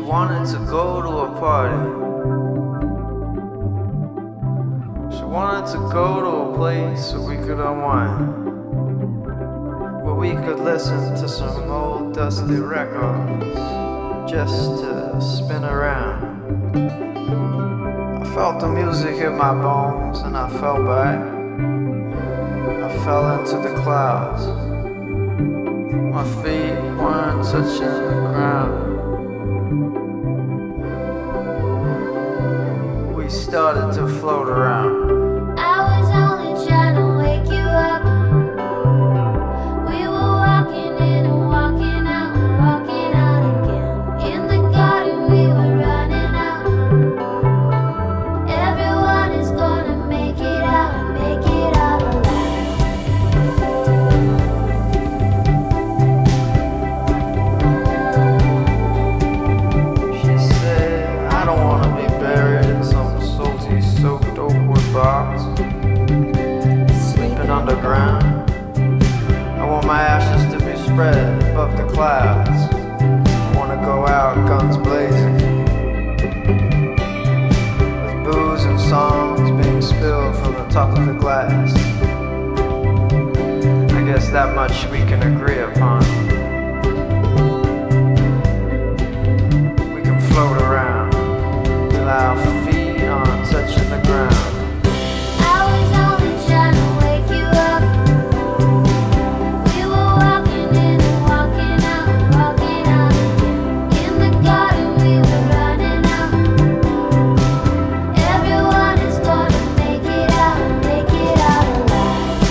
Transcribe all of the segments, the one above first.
wanted to go to a party. She wanted to go to a place where we could unwind, where we could listen to some old dusty records just to spin around. I felt the music hit my bones and I fell back. I fell into the clouds. My feet weren't touching the ground. We started to float around. I was only trying to wake you up. We were walking in and walking out and walking out again. In the garden we were running out. Everyone is gonna make it out and make it out alive. She said, I don't want to be buried in some salty, soaked oakwood box, sleeping underground. I want my ashes to be spread above the clouds. I want to go out guns blazing, with booze and songs being spilled from the top of the glass. I guess that much we can agree upon. We can float around till our feet aren't touching the ground. I was only trying to wake you up. We were walking in and walking out and walking out again. In the garden we were running out. Everyone is gonna make it out and make it out alive.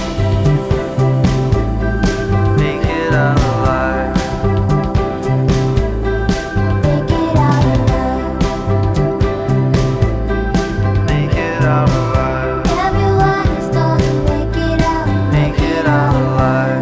Make it out alive. Make it out alive. Make it out alive. Everyone is gonna make it out. Make it out alive.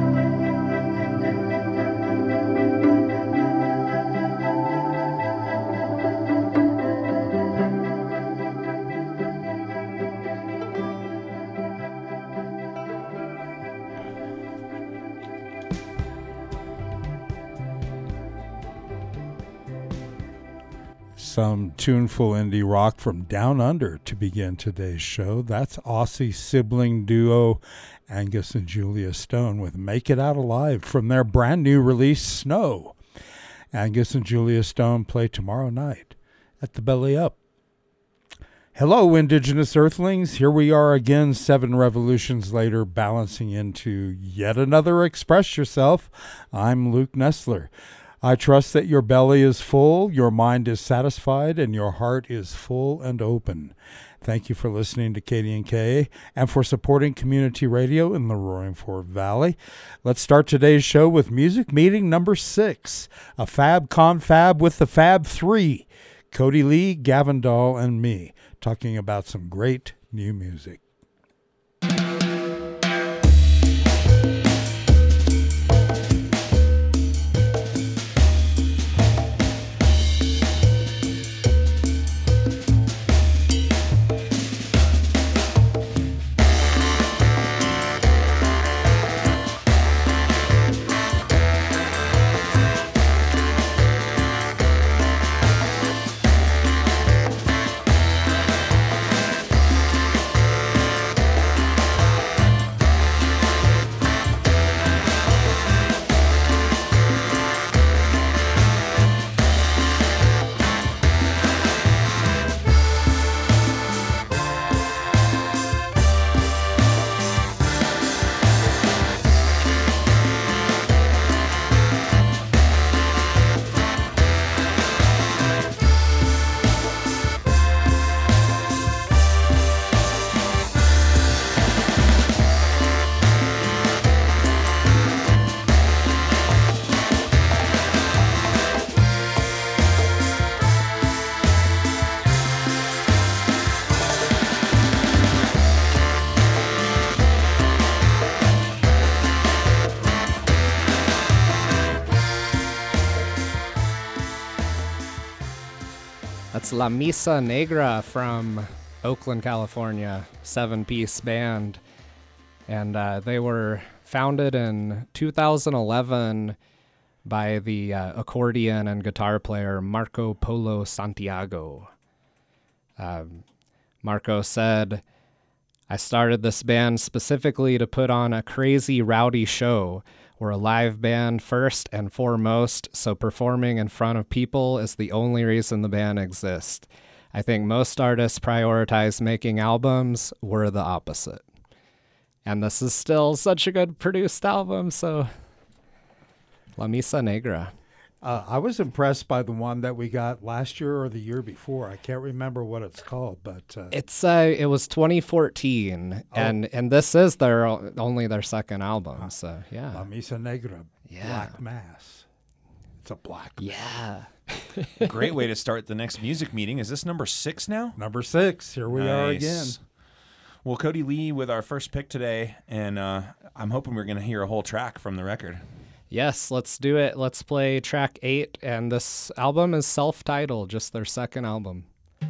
Some tuneful indie rock from Down Under to begin today's show. That's Aussie sibling duo Angus and Julia Stone with Make It Out Alive from their brand new release, Snow. Angus and Julia Stone play tomorrow night at the Belly Up. Hello, Indigenous Earthlings. Here we are again, 7 revolutions later, balancing into yet another Express Yourself. I'm Luke Nestler. I trust that your belly is full, your mind is satisfied, and your heart is full and open. Thank you for listening to KDNK and for supporting community radio in the Roaring Fork Valley. Let's start today's show with music meeting number 6, a Fab Confab with the Fab 3, Cody Lee, Gavin Dahl, and me, talking about some great new music. That's La Misa Negra from Oakland, California, 7-piece band. And they were founded in 2011 by the accordion and guitar player Marco Polo Santiago. Marco said, "I started this band specifically to put on a crazy, rowdy show. We're a live band first and foremost, so performing in front of people is the only reason the band exists. I think most artists prioritize making albums. We're the opposite." And this is still such a good produced album, so La Misa Negra. I was impressed by the one that we got last year or the year before. I can't remember what it's called, but It was 2014, and this is only their second album. So yeah, La Misa Negra, Yeah. Black Mass. It's a black yeah. Great way to start the next music meeting. Is this number 6 now? Number 6. Here we are Nice. again. Well, Cody Lee with our first pick today, and I'm hoping we're going to hear a whole track from the record. Yes, let's do it. Let's play track 8, and this album is self-titled, just their second album.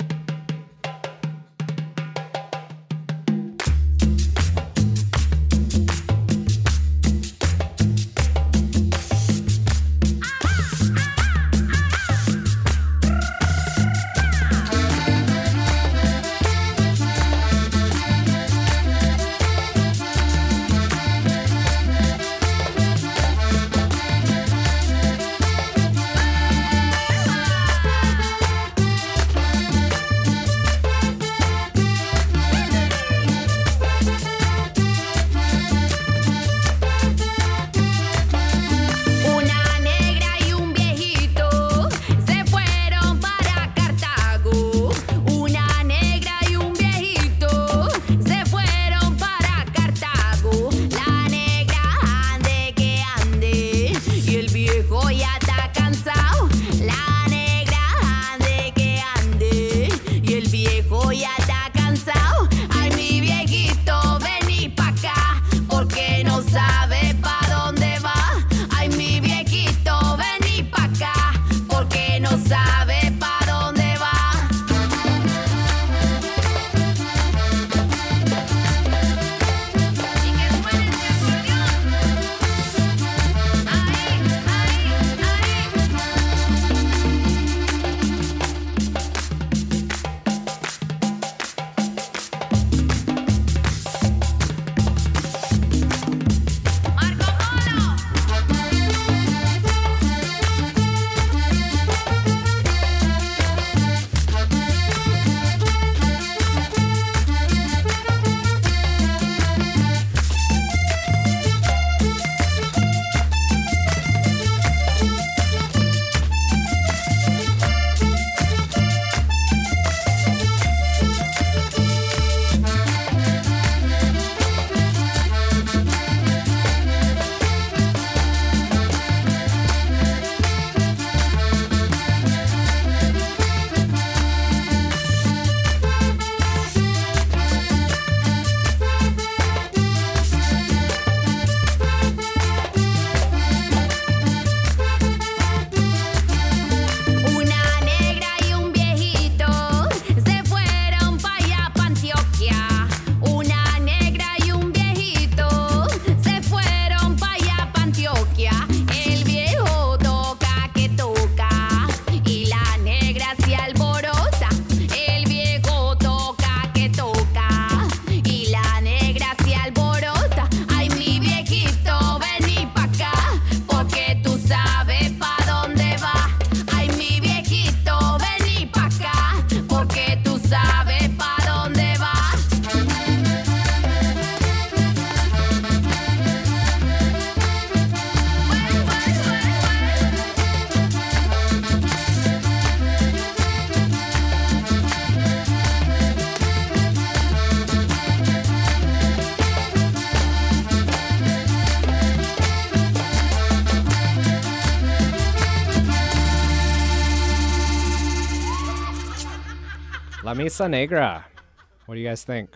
La Misa Negra. What do you guys think?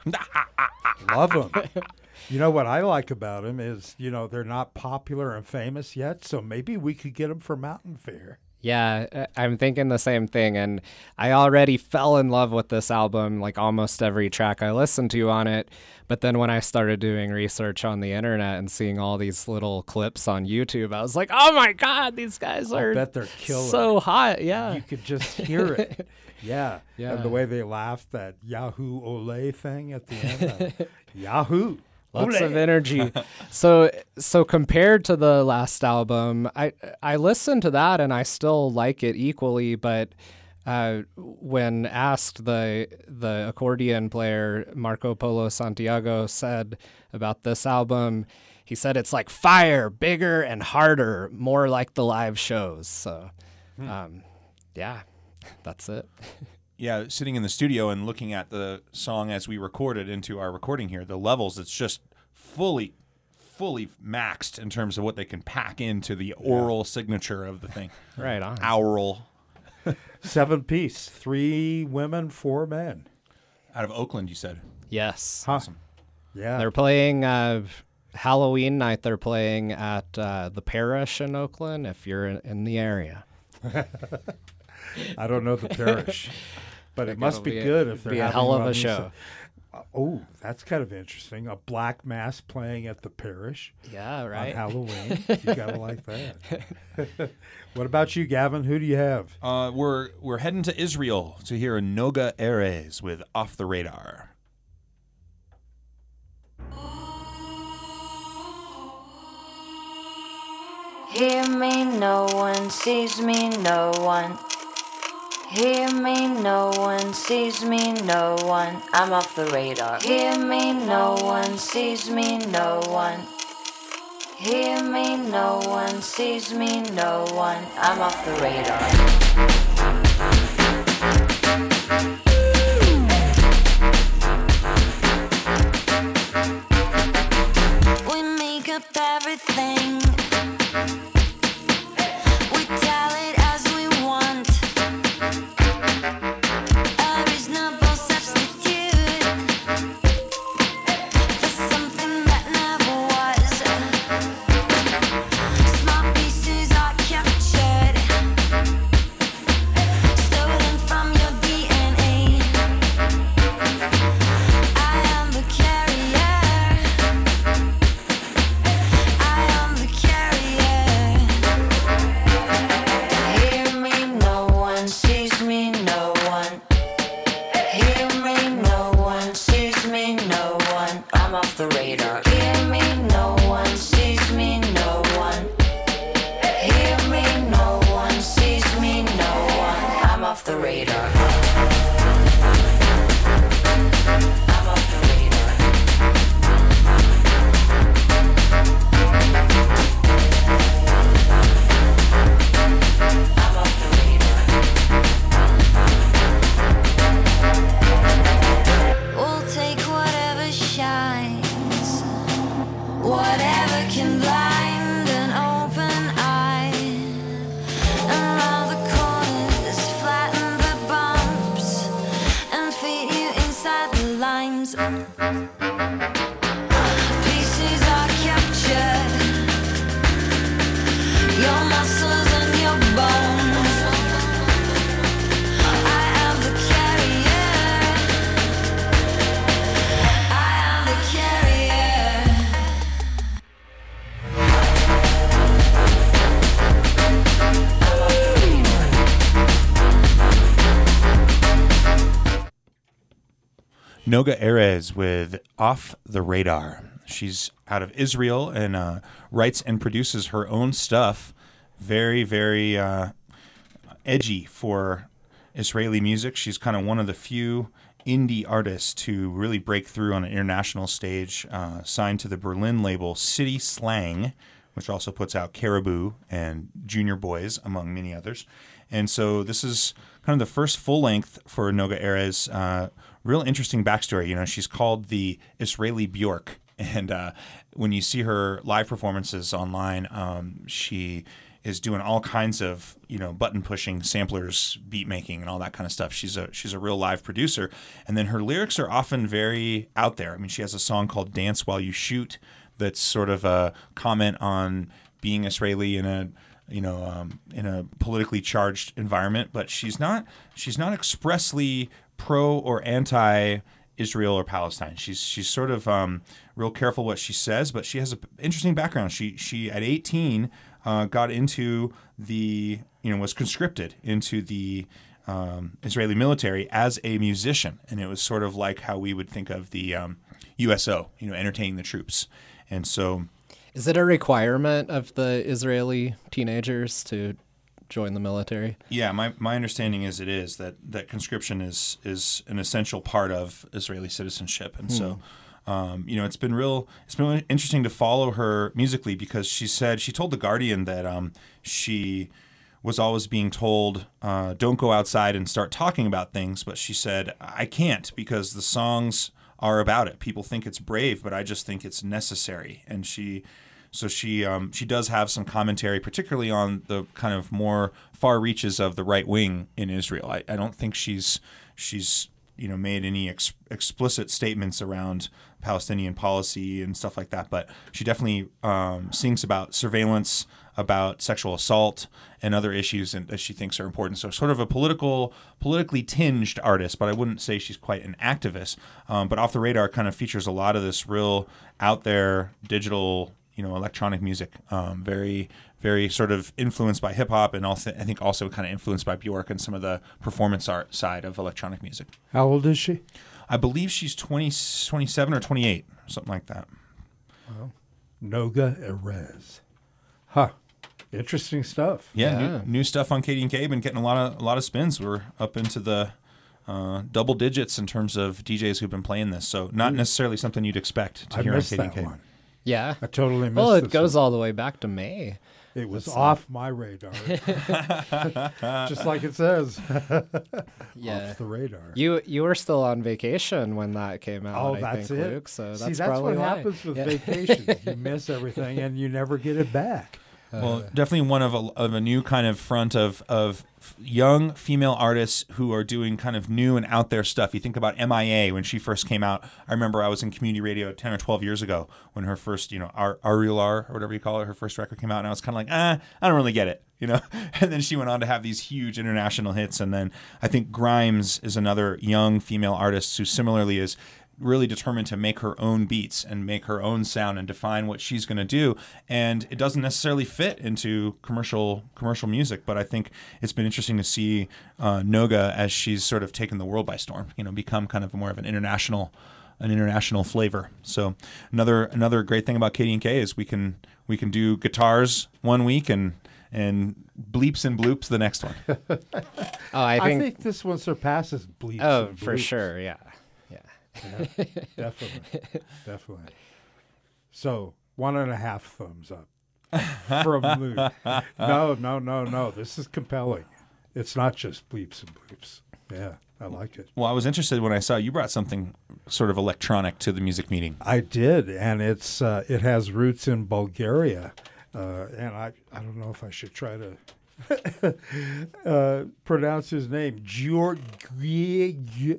Love them. You know what I like about them is, they're not popular and famous yet, so maybe we could get them for Mountain Fair. Yeah, I'm thinking the same thing, and I already fell in love with this album, like almost every track I listened to on it. But then when I started doing research on the internet and seeing all these little clips on YouTube, I was like, oh my God, these guys I are bet they're killer. so hot. Yeah. You could just hear it. Yeah. Yeah. And the way they laughed, that Yahoo Ole thing at the end. Yahoo. Lots Ole. of energy. So compared to the last album, I listened to that and I still like it equally. But when asked, the accordion player Marco Polo Santiago said about this album, he said it's like fire, bigger and harder, more like the live shows. So, yeah, that's it. Yeah, sitting in the studio and looking at the song as we recorded into our recording here, the levels, it's just fully maxed in terms of what they can pack into the oral signature of the thing. Right on. Aural. 7-piece, 3 women, 4 men. Out of Oakland, you said. Yes. Awesome. Yeah. They're playing Halloween night. They're playing at the Parish in Oakland if you're in the area. I don't know the Parish, but it must be good if they're be a having hell of one a these- show. Oh, that's kind of interesting. A black mass playing at the Parish Yeah, on right. Halloween. You gotta like that. What about you, Gavin? Who do you have? We're heading to Israel to hear Noga Erez with Off the Radar. Hear me, no one sees me, no one. Hear me, no one sees me, no one. I'm off the radar. Hear me, no one sees me, no one. Hear me, no one sees me, no one. I'm off the radar. We make up everything. We tell it as we want. A reasonable substitute for something that never was. Small pieces are captured, stolen from your DNA. I am the carrier. I am the carrier. Hear me, no one sees me, no one. Hear me, no one sees me, no one. I'm off the radar. Hear me, no one sees me, no one. Hear me, no one sees me, no one. I'm off the radar. I'm off the radar. I'm off the radar. We'll take whatever shines, whatever can blind an open eye, and round the corners, flatten the bumps, and feed you inside the lines. Pieces are captured, your muscles and your bones. I am the carrier. I am the carrier. Noga Erez with Off the Radar. She's out of Israel and writes and produces her own stuff. Very, very edgy for Israeli music. She's kind of one of the few indie artists to really break through on an international stage, signed to the Berlin label City Slang, which also puts out Caribou and Junior Boys, among many others. And so this is kind of the first full length for Noga Erez. Real interesting backstory. You know, she's called the Israeli Bjork. And when you see her live performances online, she is doing all kinds of, you know, button pushing, samplers, beat making, and all that kind of stuff. She's a real live producer. And then her lyrics are often very out there. I mean, she has a song called "Dance While You Shoot" that's sort of a comment on being Israeli in in a politically charged environment, but she's not expressly pro or anti Israel or Palestine. She's sort of real careful what she says, but she has an interesting background. She at 18 got into was conscripted into the Israeli military as a musician, and it was sort of like how we would think of the USO, entertaining the troops. And so, is it a requirement of the Israeli teenagers to join the military? Yeah, my understanding is it is that conscription is an essential part of Israeli citizenship, and so it's been really interesting to follow her musically, because she told The Guardian that she was always being told, don't go outside and start talking about things, but she said, I can't, because the songs are about it. People think it's brave, but I just think it's necessary. And she does have some commentary, particularly on the kind of more far reaches of the right wing in Israel. I don't think she's made any explicit statements around Palestinian policy and stuff like that, but she definitely sings about surveillance, about sexual assault, and other issues that she thinks are important. So sort of a politically tinged artist, but I wouldn't say she's quite an activist. But Off the Radar kind of features a lot of this real out there digital, electronic music, very, very sort of influenced by hip hop, and also I think also kind of influenced by Bjork and some of the performance art side of electronic music. How old is she? I believe she's 27 or 28, something like that. Wow. Noga Erez. Huh. Interesting stuff. Yeah. New stuff on Katie and K. Been getting a lot of spins. We're up into the double digits in terms of DJs who've been playing this. So not necessarily something you'd expect to hear on Katie and K. One. Yeah. I totally missed Well, it this goes one. all the way back to May. It was off my radar. Just like it says. Yeah. Off the radar. You were still on vacation when that came out, Oh, I that's think, it. Luke, so See, that's that's probably what why. happens with Yeah. vacations. You miss everything and you never get it back. Well, definitely one of a new kind of front of young female artists who are doing kind of new and out there stuff. You think about MIA when she first came out. I remember I was in community radio 10 or 12 years ago when her first, Ariel R, or whatever you call it, her first record came out, and I was kind of like, I don't really get it, And then she went on to have these huge international hits, and then I think Grimes is another young female artist who similarly is really determined to make her own beats and make her own sound and define what she's going to do. And it doesn't necessarily fit into commercial music, but I think it's been interesting to see Noga, as she's sort of taken the world by storm, become kind of more of an international flavor. So another great thing about Katie and K is we can do guitars one week and bleeps and bloops the next one. I think this one surpasses bleeps. Oh, and for bloops. sure, yeah. Yeah, definitely. So 1.5 thumbs up from Luke. No. This is compelling. It's not just bleeps and bloops. Yeah, I like it. Well, I was interested when I saw you brought something sort of electronic to the music meeting. I did, and it has roots in Bulgaria, and I don't know if I should try to pronounce his name. Georgi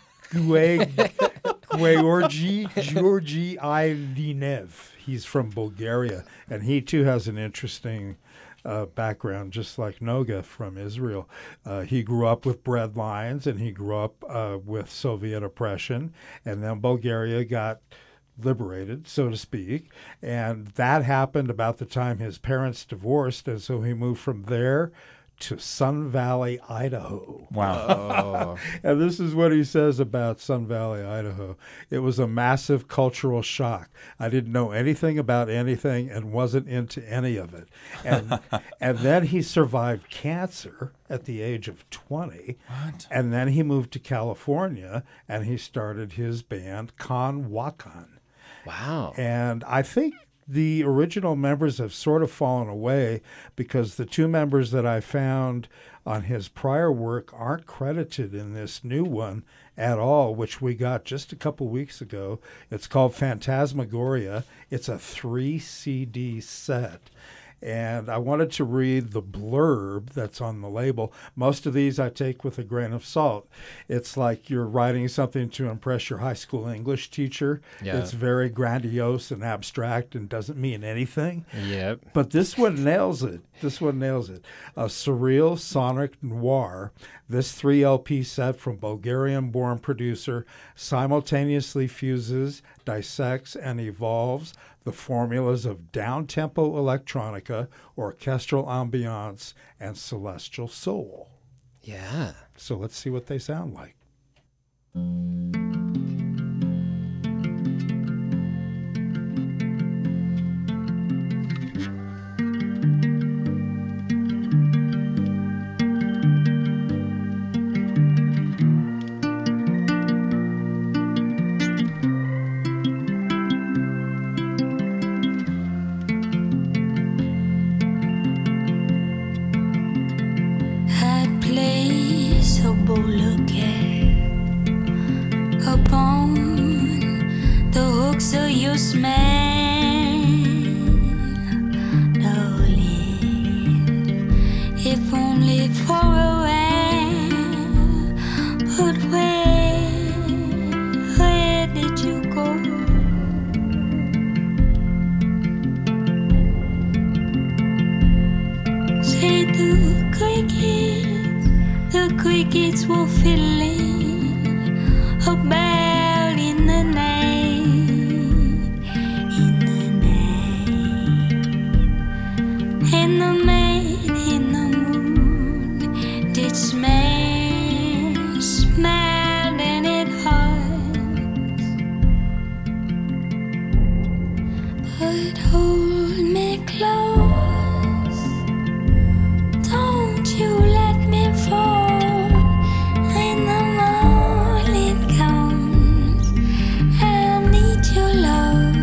Ilinev. He's from Bulgaria, and he too has an interesting background, just like Noga from Israel. He grew up with bread lines, and he grew up with Soviet oppression, and then Bulgaria got liberated, so to speak, and that happened about the time his parents divorced, and so he moved from there to Sun Valley, Idaho. Wow. And this is what he says about Sun Valley, Idaho. It was a massive cultural shock. I didn't know anything about anything and wasn't into any of it. And then he survived cancer at the age of 20. What? And then he moved to California and he started his band, Con Wakan. Wow. And I think the original members have sort of fallen away because the two members that I found on his prior work aren't credited in this new one at all, which we got just a couple weeks ago. It's called Phantasmagoria. It's a 3 CD set. And I wanted to read the blurb that's on the label. Most of these I take with a grain of salt. It's like you're writing something to impress your high school English teacher. Yeah. It's very grandiose and abstract and doesn't mean anything. Yep. But this one nails it. This one nails it. A surreal sonic noir. This 3 LP set from Bulgarian-born producer simultaneously fuses, dissects, and evolves the formulas of down-tempo electronica, orchestral ambiance, and celestial soul. Yeah. So let's see what they sound like. I'd place a bouquet upon the hooks of your smell, darling, if only for a while. But where did you go? Say the crickets will fill in about in the night, and the man in the moon did smile and it hurts, but hold me close, don't you let me fall. When the morning comes, I need your love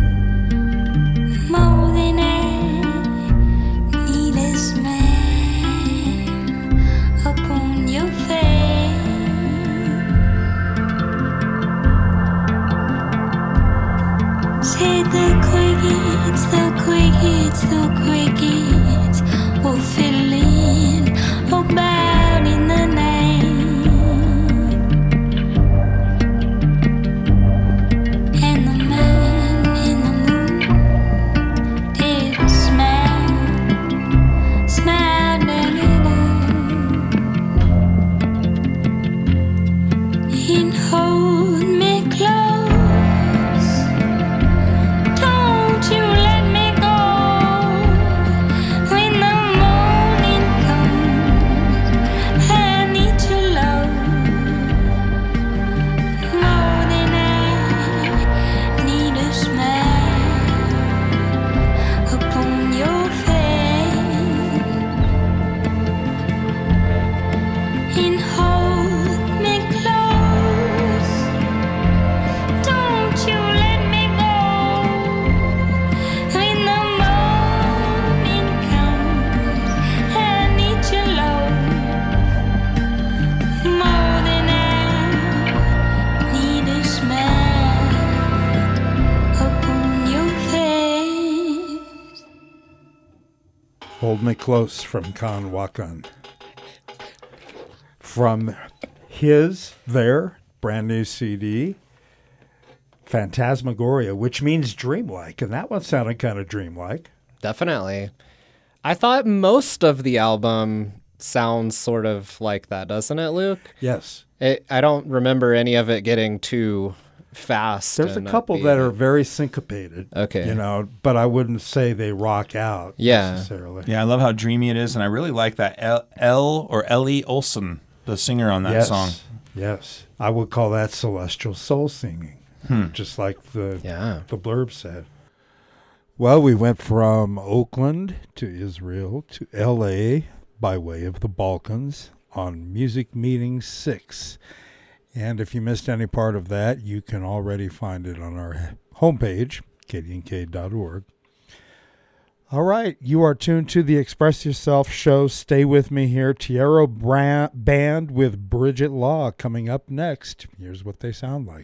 more than I need a smile upon your face. Say the crickets will fill in about in the night, and the man in the moon did smile and and hold me close, don't you let me go. When the morning comes, I need your love more than I need a smile upon your face, and hold me close, don't you let me go. When the morning comes, I need your love more than I need a smile upon your face. Hold Me Close from Khan Wakan. From their brand new CD, Phantasmagoria, which means dreamlike, and that one sounded kind of dreamlike. Definitely. I thought most of the album sounds sort of like that, doesn't it, Luke? Yes. I don't remember any of it getting too fast. There's a and couple upbeat. that are very syncopated. Okay. You know, but I wouldn't say they rock out Yeah. necessarily. Yeah, I love how dreamy it is, and I really like that Ellie Olsen, the singer on that Yes. song. Yes. I would call that celestial soul singing, just like the blurb said. Well, we went from Oakland to Israel to L.A. by way of the Balkans on Music Meeting 6. And if you missed any part of that, you can already find it on our homepage, kdnk.org. All right, you are tuned to the Express Yourself show. Stay with me here. Tierra Band with Bridget Law coming up next. Here's what they sound like.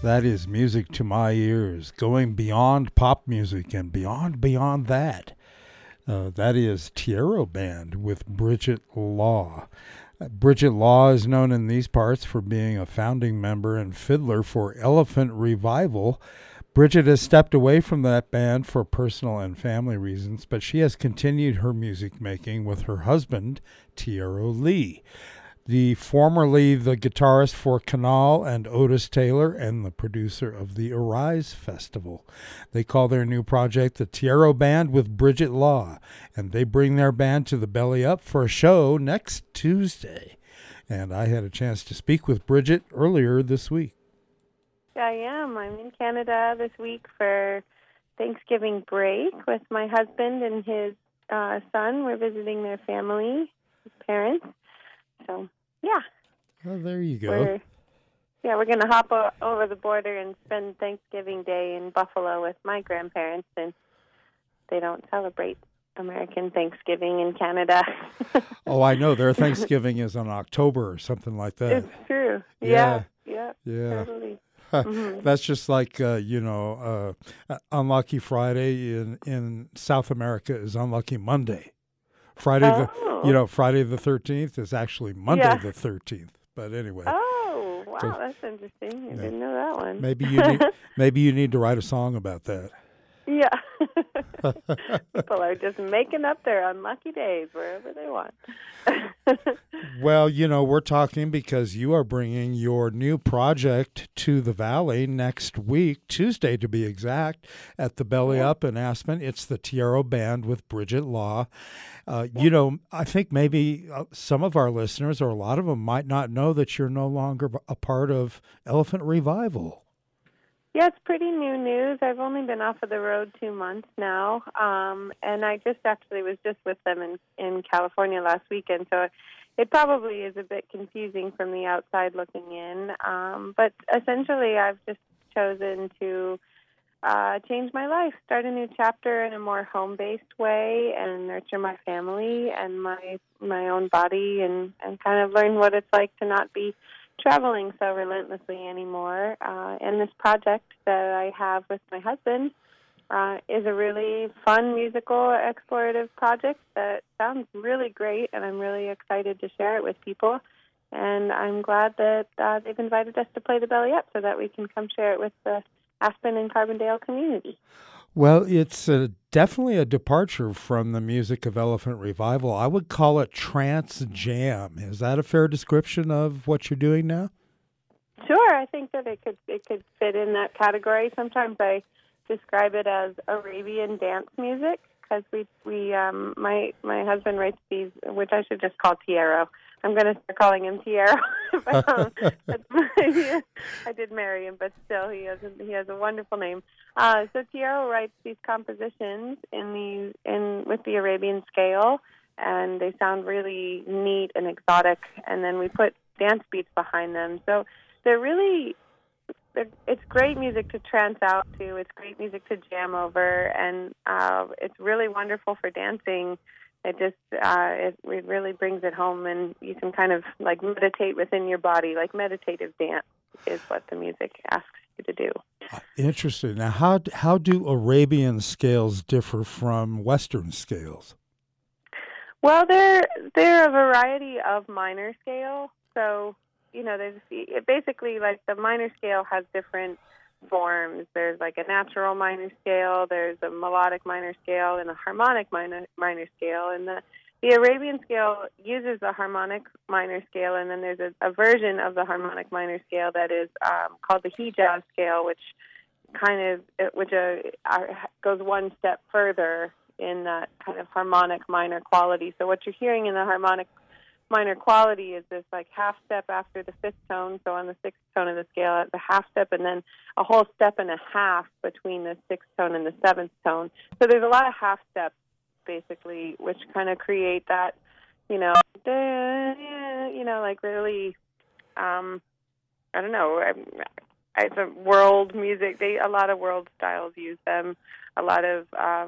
that is music to my ears, going beyond pop music and beyond that. That is Tiero Band with Bridget Law. Bridget Law is known in these parts for being a founding member and fiddler for Elephant Revival. Bridget has stepped away from that band for personal and family reasons, but she has continued her music making with her husband, Tiero Lee, formerly the guitarist for Canal and Otis Taylor and the producer of the Arise Festival. They call their new project the Tiero Band with Bridget Law, and they bring their band to the Belly Up for a show next Tuesday. And I had a chance to speak with Bridget earlier this week. I am. I'm in Canada this week for Thanksgiving break with my husband and his son. We're visiting their family, his parents. So, yeah. Oh, there you go. We're going to hop over the border and spend Thanksgiving Day in Buffalo with my grandparents, and they don't celebrate American Thanksgiving in Canada. Oh, I know. Their Thanksgiving is in October or something like that. It's true. Yeah. Totally. Mm-hmm. That's just like, Unlucky Friday in South America is Unlucky Monday. Friday the 13th is actually Monday the 13th. But anyway. Oh, wow, that's interesting. I didn't know that one. Maybe you need to write a song about that. Yeah. People are just making up their unlucky days wherever they want. Well, we're talking because you are bringing your new project to the Valley next week, Tuesday to be exact, at the Belly Up in Aspen. It's the Tiero Band with Bridget Law. I think maybe some of our listeners, or a lot of them, might not know that you're no longer a part of Elephant Revival. Yeah, it's pretty new news. I've only been off of the road 2 months now, and I was just with them in California last weekend, so it probably is a bit confusing from the outside looking in. But essentially, I've just chosen to change my life, start a new chapter in a more home-based way, and nurture my family and my own body, and kind of learn what it's like to not be traveling so relentlessly anymore. And this project that I have with my husband is a really fun musical explorative project that sounds really great, and I'm really excited to share it with people. And I'm glad that they've invited us to play the Belly Up so that we can come share it with the Aspen and Carbondale community. Well, it's definitely a departure from the music of Elephant Revival. I would call it trance jam. Is that a fair description of what you're doing now? Sure, I think that it could fit in that category. Sometimes I describe it as Arabian dance music because my husband writes these, which I should just call Tiero. I'm going to start calling him Tiero. I did marry him, but still, he has a wonderful name. So Tiero writes these compositions with the Arabian scale, and they sound really neat and exotic. And then we put dance beats behind them. So it's great music to trance out to. It's great music to jam over, and it's really wonderful for dancing. It just it really brings it home, and you can kind of like meditate within your body. Like meditative dance is what the music asks you to do. Interesting. Now, how do Arabian scales differ from Western scales? Well, they're a variety of minor scale. So there's basically like the minor scale has different forms. There's like a natural minor scale, there's a melodic minor scale, and a harmonic minor scale. And the Arabian scale uses the harmonic minor scale, and then there's a version of the harmonic minor scale that is called the Hijaz scale, which goes one step further in that kind of harmonic minor quality. So what you're hearing in the harmonic minor quality is this like half step after the fifth tone. So on the sixth tone of the scale, the half step, and then a whole step and a half between the sixth tone and the seventh tone. So there's a lot of half steps, basically, which kind of create that, like really, I don't know. It's a world music. A lot of world styles use them. A lot of,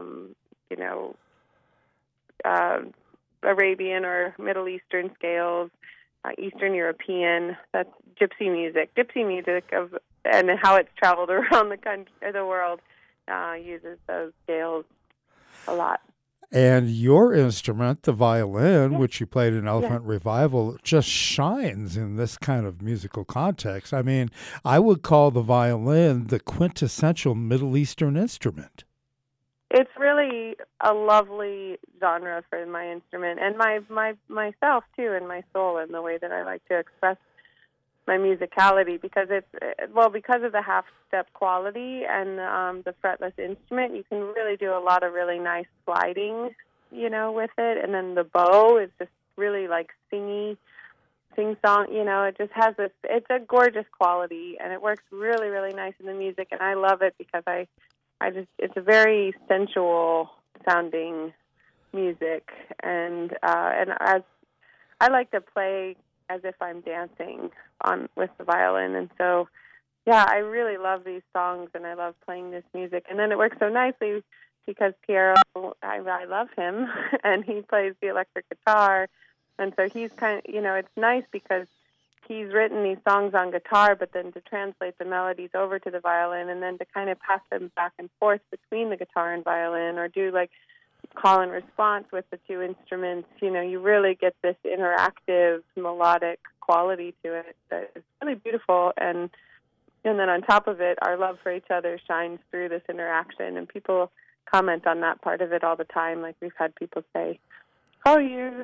Arabian or Middle Eastern scales, Eastern European. That's gypsy music. Gypsy music and how it's traveled around the country, the world, uses those scales a lot. And your instrument, the violin, which you played in Elephant Revival, just shines in this kind of musical context. I mean, I would call the violin the quintessential Middle Eastern instrument. It's really a lovely genre for my instrument, and myself too, and my soul, and the way that I like to express my musicality, because because of the half-step quality and the fretless instrument, you can really do a lot of really nice sliding, with it, and then the bow is just really like sing-song, it just has it's a gorgeous quality, and it works really, really nice in the music, and I love it because it's a very sensual sounding music, and as I like to play as if I'm dancing with the violin, and so I really love these songs, and I love playing this music, and then it works so nicely because Piero, I love him, and he plays the electric guitar, and so he's kind of, it's nice because he's written these songs on guitar, but then to translate the melodies over to the violin, and then to kind of pass them back and forth between the guitar and violin, or do like call and response with the two instruments, you really get this interactive, melodic quality to it that is really beautiful. And then on top of it, our love for each other shines through this interaction, and people comment on that part of it all the time. Like, we've had people say, "Oh,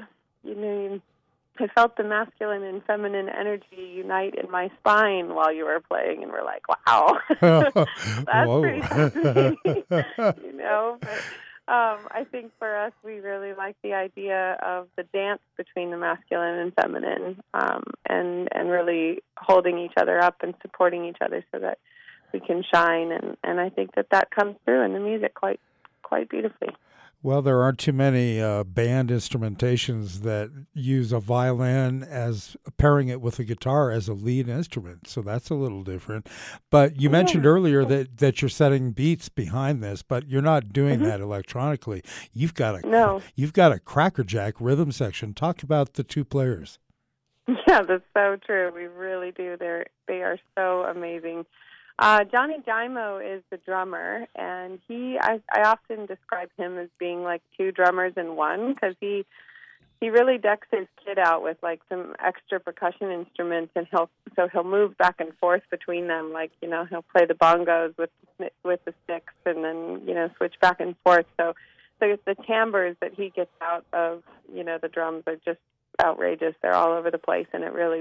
I felt the masculine and feminine energy unite in my spine while you were playing," and we're like, "Wow, that's pretty fascinating," But I think for us, we really like the idea of the dance between the masculine and feminine, and really holding each other up and supporting each other so that we can shine. And I think that comes through in the music quite beautifully. Well, there aren't too many band instrumentations that use a violin as pairing it with a guitar as a lead instrument, so that's a little different. But you mentioned earlier that you're setting beats behind this, but you're not doing that electronically. You've got a crackerjack rhythm section. Talk about the two players. Yeah, that's so true. We really do. They are so amazing. Johnny Jaimo is the drummer, and I often describe him as being like two drummers in one, because he really decks his kit out with like some extra percussion instruments, and he'll move back and forth between them. Like, he'll play the bongos with the sticks, and then switch back and forth. So the timbres that he gets out of the drums are just outrageous. They're all over the place, and it really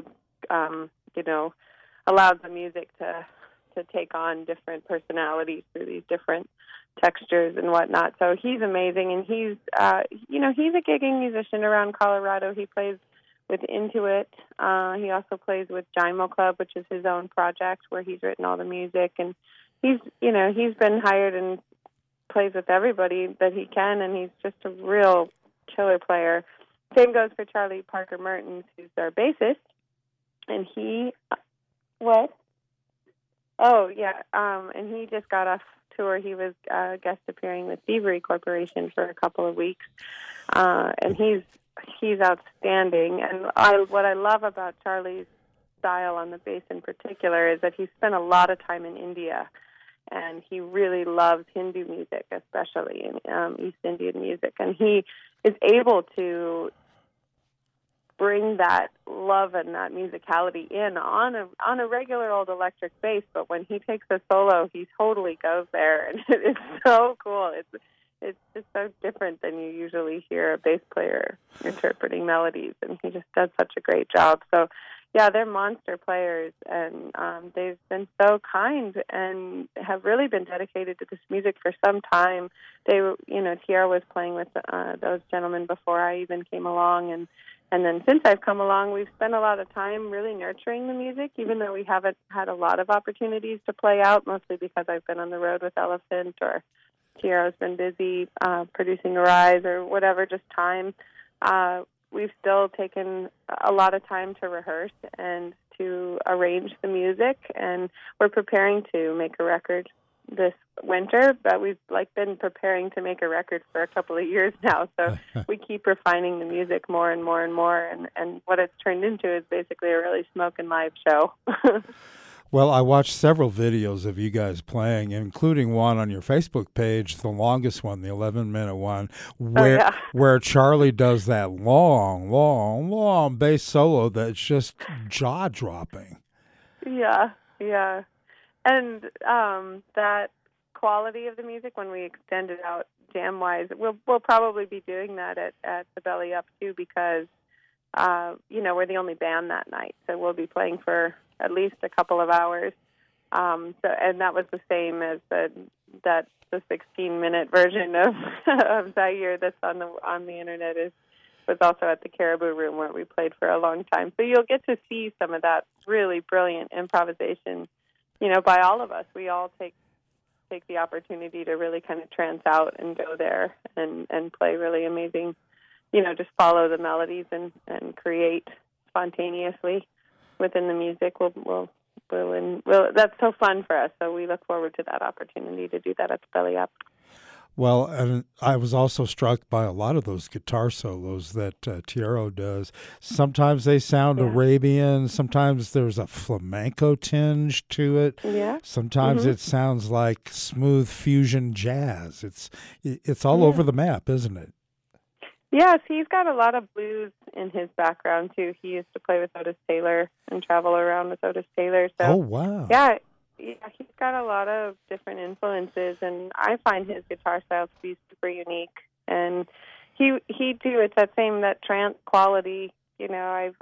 allows the music to take on different personalities through these different textures and whatnot. So he's amazing, and he's a gigging musician around Colorado. He plays with Intuit. He also plays with Jaimo Club, which is his own project where he's written all the music, and he's been hired and plays with everybody that he can, and he's just a real killer player. Same goes for Charlie Parker Mertens, who's our bassist, and what? Oh, yeah, and he just got off tour. He was guest appearing with Thievery Corporation for a couple of weeks, and he's outstanding. And what I love about Charlie's style on the bass in particular is that he spent a lot of time in India, and he really loves Hindu music, especially in East Indian music, and he is able to bring that love and that musicality in on a regular old electric bass, but when he takes a solo, he totally goes there, and it's so cool. It's just so different than you usually hear a bass player interpreting melodies, and he just does such a great job. So, yeah, they're monster players, and they've been so kind and have really been dedicated to this music for some time. Tierra was playing with those gentlemen before I even came along, and then since I've come along, we've spent a lot of time really nurturing the music, even though we haven't had a lot of opportunities to play out, mostly because I've been on the road with Elephant, or Tierra's been busy producing Arise or whatever, just time. We've still taken a lot of time to rehearse and to arrange the music, and we're preparing to make a record this winter, but we've been preparing to make a record for a couple of years now, so we keep refining the music more and more and more, and what it's turned into is basically a really smoking live show. Well, I watched several videos of you guys playing, including one on your Facebook page, the longest one, the 11-minute one, where yeah. where Charlie does that long bass solo that's just jaw-dropping. Yeah, yeah. And that quality of the music, when we extend it out jam-wise, we'll probably be doing that at the Belly Up too, because we're the only band that night, so we'll be playing for at least a couple of hours. And that was the same as the 16-minute version of Zaire that's on the internet was also at the Caribou Room, where we played for a long time. So you'll get to see some of that really brilliant improvisation, by all of us. We all take the opportunity to really kind of trance out and go there and play really amazing, just follow the melodies and create spontaneously within the music. We'll that's so fun for us. So we look forward to that opportunity to do that at the Belly Up. Well, and I was also struck by a lot of those guitar solos that Tiero does. Sometimes they sound Arabian. Sometimes there's a flamenco tinge to it. Yeah. Sometimes it sounds like smooth fusion jazz. It's all over the map, isn't it? Yes, he's got a lot of blues in his background too. He used to play with Otis Taylor and travel around with Otis Taylor. So, oh, wow. Yeah, he's got a lot of different influences, and I find his guitar style to be super unique. And he too, it's that trance quality. Sometimes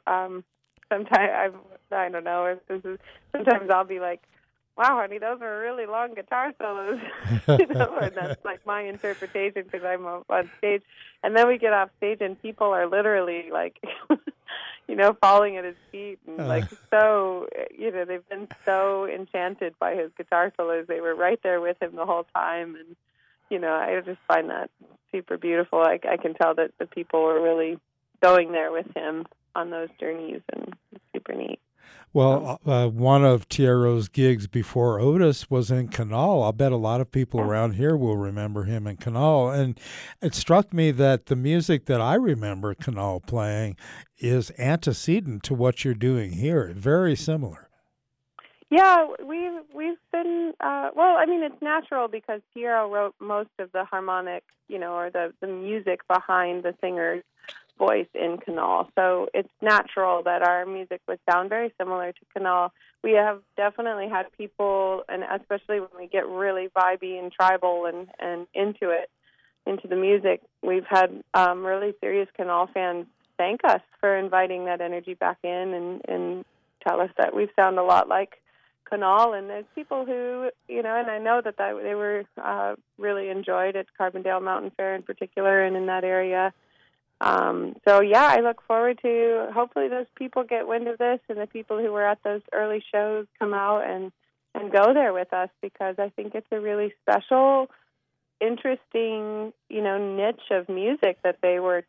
I don't know if this is. Sometimes I'll be like, wow, honey, those are really long guitar solos. And that's like my interpretation because I'm on stage. And then we get off stage and people are literally like, falling at his feet and so, they've been so enchanted by his guitar solos. They were right there with him the whole time. And, I just find that super beautiful. I can tell that the people were really going there with him on those journeys, and it's super neat. Well, one of Tiero's gigs before Otis was in Canal. I'll bet a lot of people around here will remember him in Canal. And it struck me that the music that I remember Canal playing is antecedent to what you're doing here. Very similar. Yeah, we've been, it's natural because Tiero wrote most of the harmonic, or the music behind the singer's voice in Canal. So it's natural that our music would sound very similar to Canal. We have definitely had people, and especially when we get really vibey and tribal and into the music, we've had really serious Canal fans thank us for inviting that energy back in and tell us that we sound a lot like Canal. And there's people who, and I know that they were really enjoyed at Carbondale Mountain Fair in particular and in that area. I look forward to hopefully those people get wind of this and the people who were at those early shows come out and go there with us, because I think it's a really special, interesting, niche of music that they were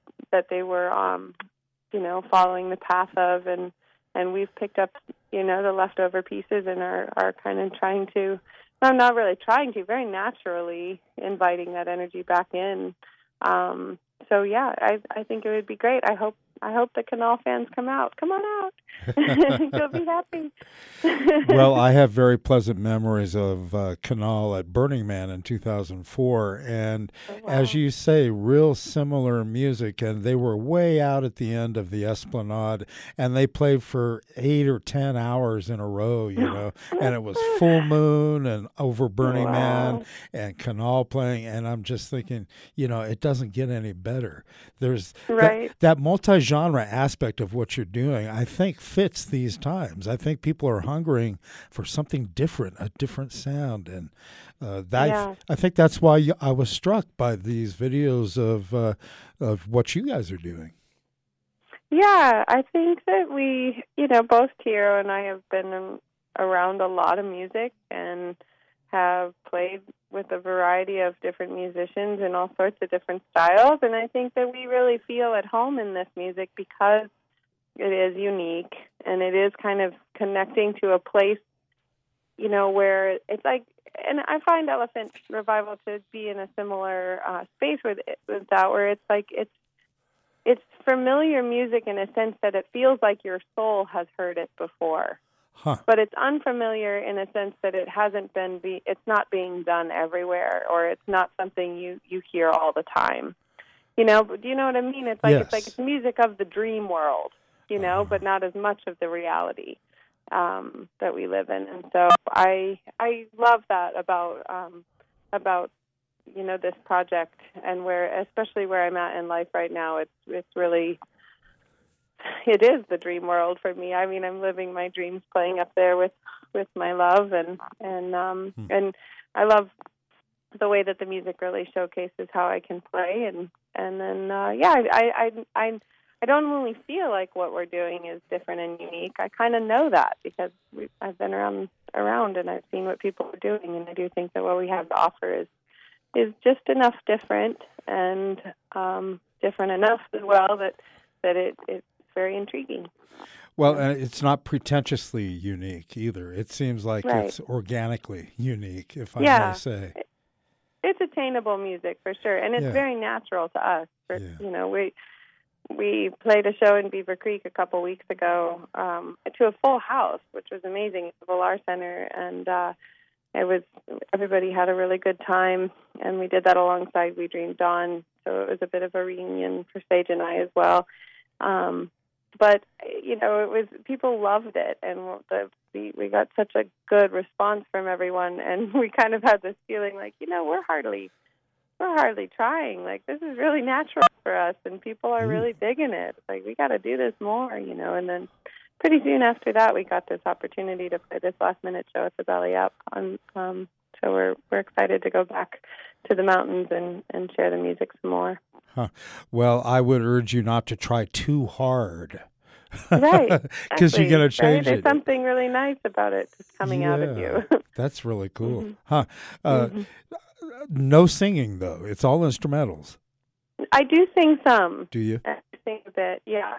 following the path of, and we've picked up, the leftover pieces and are kind of trying to, well, not really trying to, very naturally inviting that energy back in. I think it would be great. I hope the Canal fans come out. Come on out. You'll be happy. Well, I have very pleasant memories of Canal at Burning Man in 2004. And as you say, real similar music. And they were way out at the end of the Esplanade. And they played for 8 or 10 hours in a row, And it was full moon and over Burning Man and Canal playing. And I'm just thinking, it doesn't get any better. There's that multi-genre aspect of what you're doing, I think, fits these times. I think people are hungering for something different, a different sound, and I think that's why I was struck by these videos of what you guys are doing. Yeah, I think that we, both Tiero and I have been around a lot of music and have played with a variety of different musicians and all sorts of different styles, and I think that we really feel at home in this music because it is unique and it is kind of connecting to a place, where it's like, and I find Elephant Revival to be in a similar space with that, where it's like it's familiar music in a sense that it feels like your soul has heard it before. Huh. But it's unfamiliar in a sense that it hasn't been it's not being done everywhere, or it's not something you hear all the time. But do you know what I mean? It's like Yes. it's music of the dream world, but not as much of the reality that we live in. And so I love that about this project, and especially where I'm at in life right now. It's really, it is the dream world for me. I mean, I'm living my dreams, playing up there with my love, and I love the way that the music really showcases how I can play, and then I don't really feel like what we're doing is different and unique. I kind of know that because I've been around and I've seen what people are doing, and I do think that what we have to offer is just enough different, and different enough as well that it's very intriguing. Well, and it's not pretentiously unique either. It seems like Right. it's organically unique, if I Yeah. may say. It's attainable music for sure, and it's Yeah. very natural to us. Yeah. We played a show in Beaver Creek a couple weeks ago to a full house, which was amazing at the Villar Center, and everybody had a really good time, and we did that alongside We Dream Dawn, so it was a bit of a reunion for Sage and I as well. But it was, people loved it, and we got such a good response from everyone, and we kind of had this feeling like, we're hardly trying. Like, this is really natural for us, and people are really digging it. Like, we got to do this more, And then pretty soon after that, we got this opportunity to play this last-minute show at the Belly Up. So we're excited to go back to the mountains and share the music some more. Huh. Well, I would urge you not to try too hard. Right. Because you're going to Right? change There's it. something really nice about it just coming out of you. That's really cool. Mhm. Huh. No singing, though. It's all instrumentals. I do sing some. Do you? I sing a bit, yeah.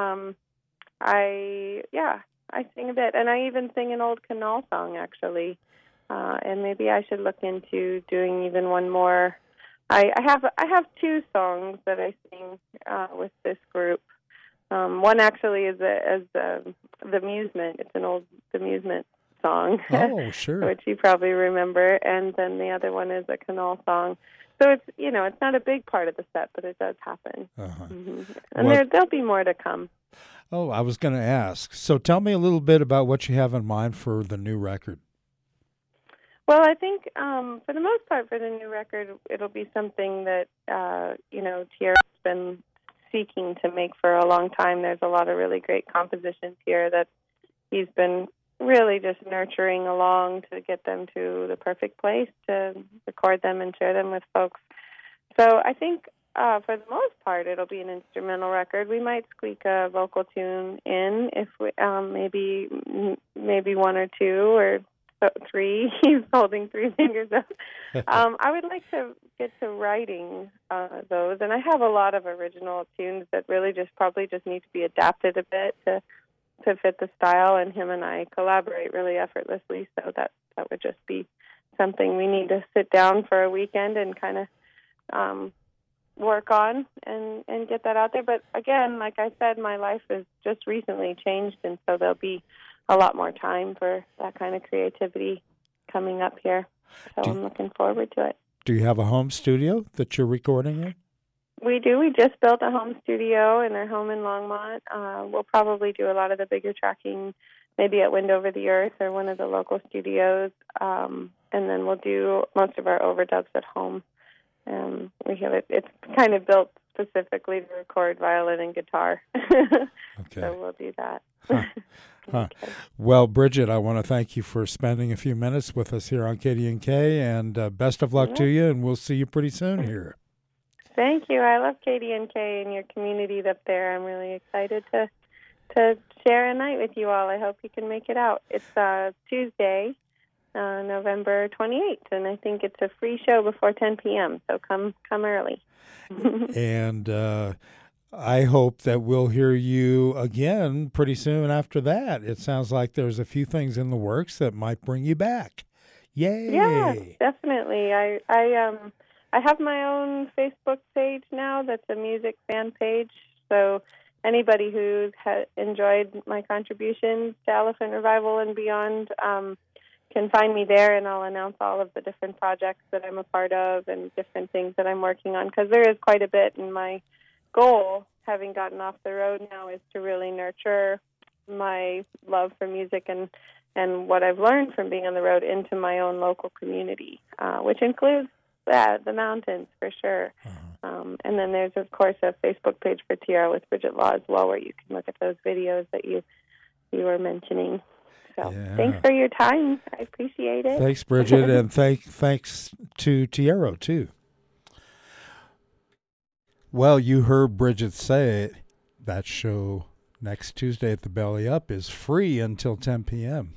I sing a bit, and I even sing an old Canal song, actually. And maybe I should look into doing even one more. I have two songs that I sing with this group. One actually is the Amusement. It's an old Amusement song. Oh, sure. Which you probably remember, and then the other one is a Canal song. So it's it's not a big part of the set, but it does happen. Uh-huh. And Well- there'll be more to come. Oh, I was going to ask. So tell me a little bit about what you have in mind for the new record. Well, I think for the most part for the new record, it'll be something that Tierra's been seeking to make for a long time. There's a lot of really great compositions here that he's been really just nurturing along to get them to the perfect place to record them and share them with folks. So I think for the most part, it'll be an instrumental record. We might squeak a vocal tune in if we, maybe one or two or three. He's holding three fingers up. I would like to get to writing those, and I have a lot of original tunes that really probably need to be adapted a bit to fit the style, and him and I collaborate really effortlessly, so that would just be something we need to sit down for a weekend and kind of work on and get that out there. But again, like I said, my life has just recently changed, and so there'll be a lot more time for that kind of creativity coming up here. So I'm looking forward to it. Do you have a home studio that you're recording in? We do. We just built a home studio in our home in Longmont. We'll probably do a lot of the bigger tracking maybe at Wind Over the Earth or one of the local studios. And then we'll do most of our overdubs at home. We have it's kind of built specifically to record violin and guitar. Okay. So we'll do that. Huh. Okay. Well, Bridget, I want to thank you for spending a few minutes with us here on KDNK, and best of luck to you, and we'll see you pretty soon here. Thank you. I love KDNK and your community up there. I'm really excited to share a night with you all. I hope you can make it out. It's Tuesday, November 28th, and I think it's a free show before 10 p.m., so come early. And I hope that we'll hear you again pretty soon after that. It sounds like there's a few things in the works that might bring you back. Yay! Yeah, definitely. I have my own Facebook page now that's a music fan page, so anybody who's enjoyed my contributions to Elephant Revival and beyond can find me there, and I'll announce all of the different projects that I'm a part of and different things that I'm working on, because there is quite a bit. And my goal, having gotten off the road now, is to really nurture my love for music and what I've learned from being on the road into my own local community, which includes the mountains for sure. And then there's, of course, a Facebook page for Tierra with Bridget Law as well, where you can look at those videos that you were mentioning. So thanks for your time. I appreciate it. Thanks, Bridget, and thanks to Tierra, too. Well, you heard Bridget say that show next Tuesday at the Belly Up is free until 10 p.m.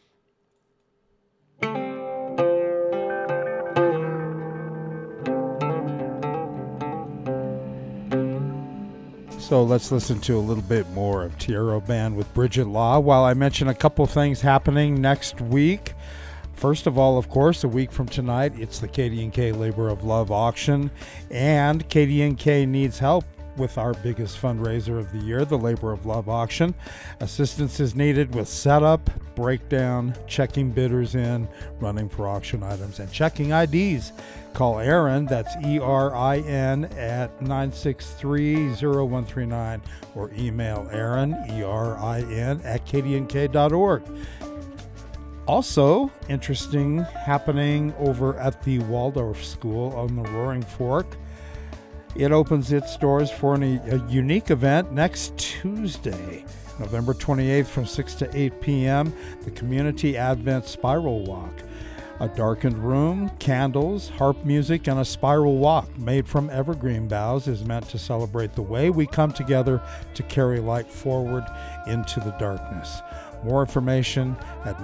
So let's listen to a little bit more of Tierra Band with Bridget Law while I mention a couple things happening next week. First of all, of course, a week from tonight, it's the KDNK Labor of Love auction, and KDNK needs help with our biggest fundraiser of the year, the Labor of Love auction. Assistance is needed with setup, breakdown, checking bidders in, running for auction items, and checking IDs. Call Erin, that's ERIN, at 963-0139, or email Erin, ERIN, at kdnk.org. Also, interesting happening over at the Waldorf School on the Roaring Fork. It opens its doors for a unique event next Tuesday, November 28th from 6 to 8 p.m., the Community Advent Spiral Walk. A darkened room, candles, harp music, and a spiral walk made from evergreen boughs is meant to celebrate the way we come together to carry light forward into the darkness. More information at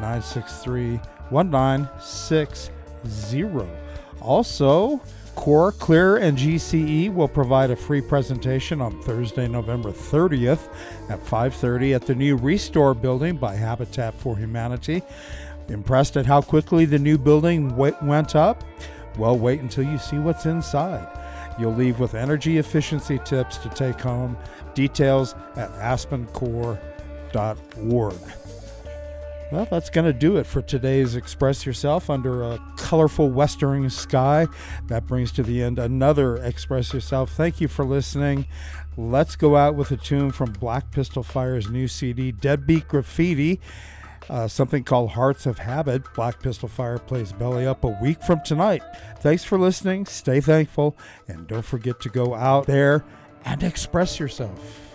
963-1960. Also, Core, Clear, and GCE will provide a free presentation on Thursday, November 30th at 5:30 at the new Restore building by Habitat for Humanity. Impressed at how quickly the new building went up? Well, wait until you see what's inside. You'll leave with energy efficiency tips to take home. Details at aspencore.org. Well, that's going to do it for today's Express Yourself under a colorful western sky. That brings to the end another Express Yourself. Thank you for listening. Let's go out with a tune from Black Pistol Fire's new CD, Deadbeat Graffiti, something called Hearts of Habit. Black Pistol Fire plays Belly Up a week from tonight. Thanks for listening. Stay thankful. And don't forget to go out there and express yourself.